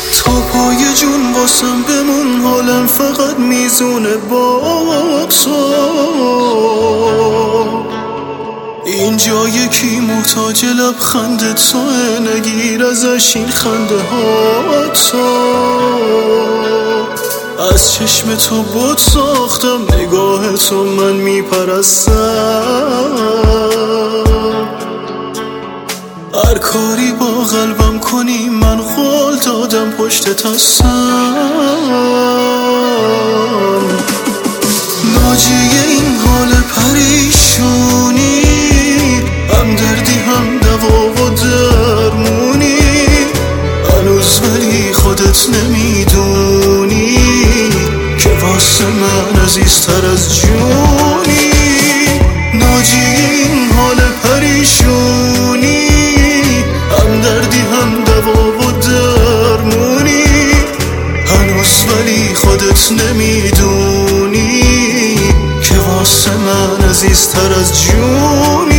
تا پای جون واسم بمون، حالم فقط میزونه با تو. اینجا یکی محتاج لبخند توه، نگیر ازش این خنده ها تو. از چشم تو بت ساختم، نگاه تو من میپرستم. هر کاری با قلبم کنی من قول دادم پشتت هستم. ناجی این حال پریشونی، هم دردی هم دوا و درمونی، هنوز ولی خودت نمیدونی که واسه من عزیزتر از جونی. ناجی این حال پریشونی، هم دردی هم دوا و درمونی، هنوز ولی خودت نمیدونی که واسه من عزیزتر از جونی.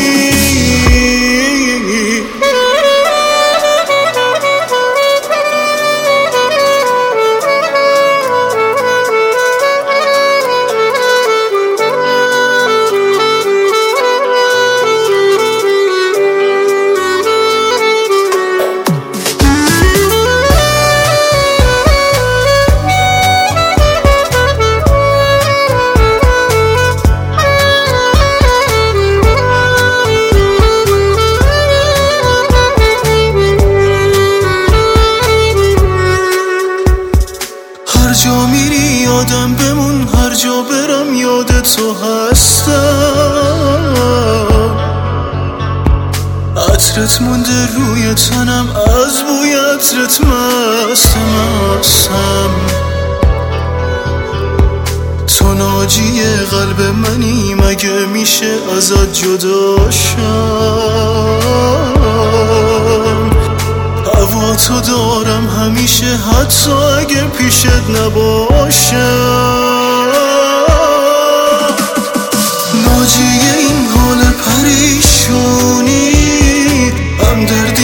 هر جا میری یادم بمون، هر جا برم یاد تو هستم. عطرت مونده روی تنم، از بوی عطرت مستم. تو ناجی قلب منی، مگه میشه ازت جدا شم؟ هوا تو دارم همیشه، حتی اگه پیشت نباشم. ناجی این حال پریشونی، هم درد